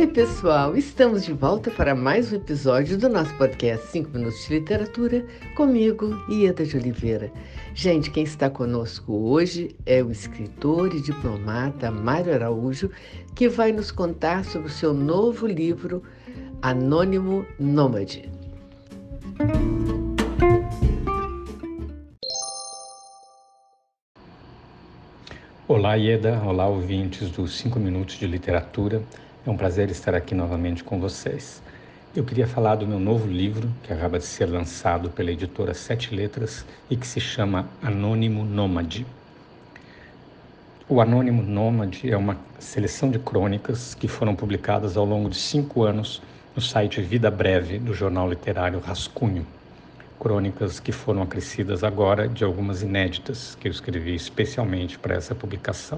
Oi, pessoal! Estamos de volta para mais um episódio do nosso podcast 5 Minutos de Literatura, comigo, Ieda de Oliveira. Gente, quem está conosco hoje é o escritor e diplomata Mário Araújo, que vai nos contar sobre o seu novo livro, Anônimo Nômade. Olá, Ieda. Olá, ouvintes dos 5 Minutos de Literatura. É um prazer estar aqui novamente com vocês. Eu queria falar do meu novo livro, que acaba de ser lançado pela editora Sete Letras e que se chama Anônimo Nômade. O Anônimo Nômade é uma seleção de crônicas que foram publicadas ao longo de 5 anos no site Vida Breve do jornal literário Rascunho. Crônicas que foram acrescidas agora de algumas inéditas que eu escrevi especialmente para essa publicação.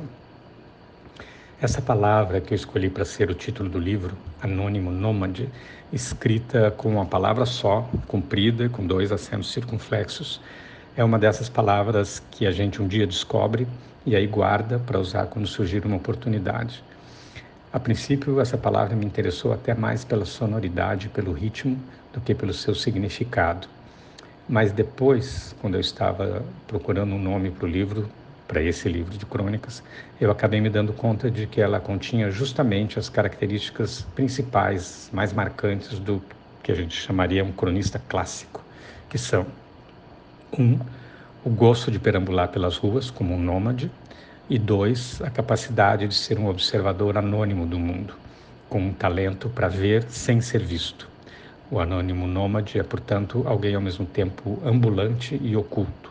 Essa palavra que eu escolhi para ser o título do livro, Anônimo Nômade, escrita com uma palavra só, comprida, com 2 acentos circunflexos, é uma dessas palavras que a gente um dia descobre e aí guarda para usar quando surgir uma oportunidade. A princípio, essa palavra me interessou até mais pela sonoridade, pelo ritmo, do que pelo seu significado. Mas depois, quando eu estava procurando um nome para o livro, para esse livro de crônicas, eu acabei me dando conta de que ela continha justamente as características principais, mais marcantes do que a gente chamaria um cronista clássico, que são 1. O gosto de perambular pelas ruas como um nômade, e 2. A capacidade de ser um observador anônimo do mundo, com um talento para ver sem ser visto. O anônimo nômade é, portanto, alguém ao mesmo tempo ambulante e oculto.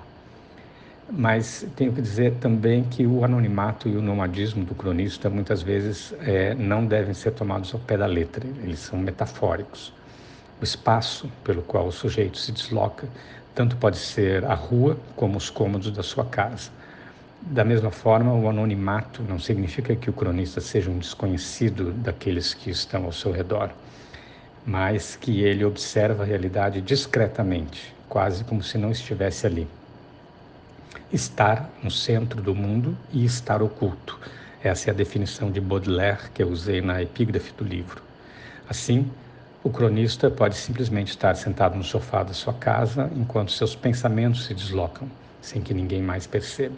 Mas tenho que dizer também que o anonimato e o nomadismo do cronista muitas vezes não devem ser tomados ao pé da letra, eles são metafóricos. O espaço pelo qual o sujeito se desloca tanto pode ser a rua como os cômodos da sua casa. Da mesma forma, o anonimato não significa que o cronista seja um desconhecido daqueles que estão ao seu redor, mas que ele observa a realidade discretamente, quase como se não estivesse ali. Estar no centro do mundo e estar oculto. Essa é a definição de Baudelaire que eu usei na epígrafe do livro. Assim, o cronista pode simplesmente estar sentado no sofá da sua casa enquanto seus pensamentos se deslocam, sem que ninguém mais perceba.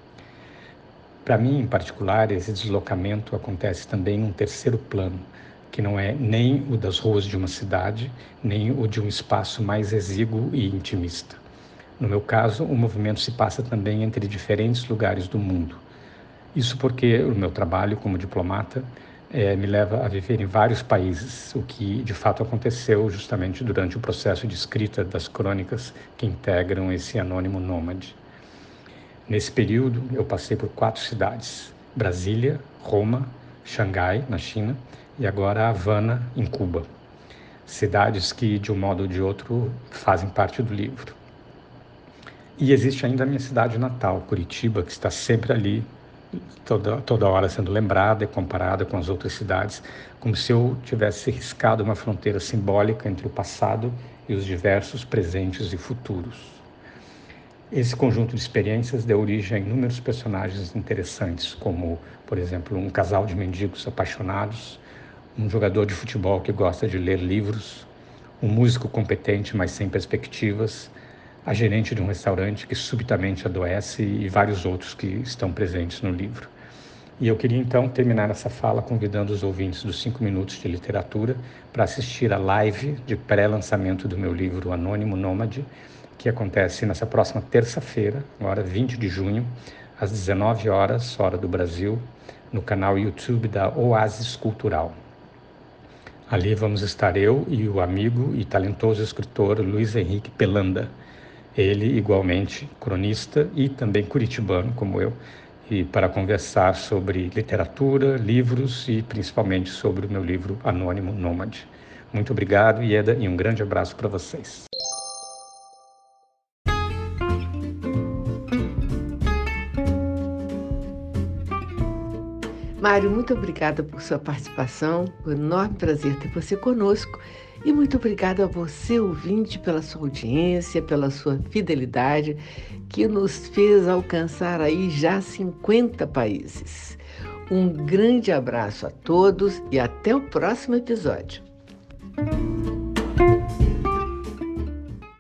Para mim, em particular, esse deslocamento acontece também num terceiro plano, que não é nem o das ruas de uma cidade, nem o de um espaço mais exíguo e intimista. No meu caso, o movimento se passa também entre diferentes lugares do mundo. Isso porque o meu trabalho como diplomata me leva a viver em vários países, o que de fato aconteceu justamente durante o processo de escrita das crônicas que integram esse anônimo nômade. Nesse período, eu passei por 4 cidades: Brasília, Roma, Xangai, na China, e agora Havana, em Cuba. Cidades que, de um modo ou de outro, fazem parte do livro. E existe ainda a minha cidade natal, Curitiba, que está sempre ali, toda hora sendo lembrada e comparada com as outras cidades, como se eu tivesse riscado uma fronteira simbólica entre o passado e os diversos presentes e futuros. Esse conjunto de experiências deu origem a inúmeros personagens interessantes, como, por exemplo, um casal de mendigos apaixonados, um jogador de futebol que gosta de ler livros, um músico competente, mas sem perspectivas, a gerente de um restaurante que subitamente adoece e vários outros que estão presentes no livro. E eu queria então terminar essa fala convidando os ouvintes dos 5 Minutos de Literatura para assistir a live de pré-lançamento do meu livro Anônimo Nômade, que acontece nessa próxima terça-feira, agora 20 de junho, às 19 horas, hora do Brasil, no canal YouTube da Oásis Cultural. Ali vamos estar eu e o amigo e talentoso escritor Luiz Henrique Pelanda, ele igualmente cronista e também curitibano como eu, e para conversar sobre literatura, livros e principalmente sobre o meu livro Anônimo Nômade. Muito obrigado, Ieda, e um grande abraço para vocês. Mário, muito obrigada por sua participação, foi um enorme prazer ter você conosco e muito obrigada a você, ouvinte, pela sua audiência, pela sua fidelidade, que nos fez alcançar aí já 50 países. Um grande abraço a todos e até o próximo episódio.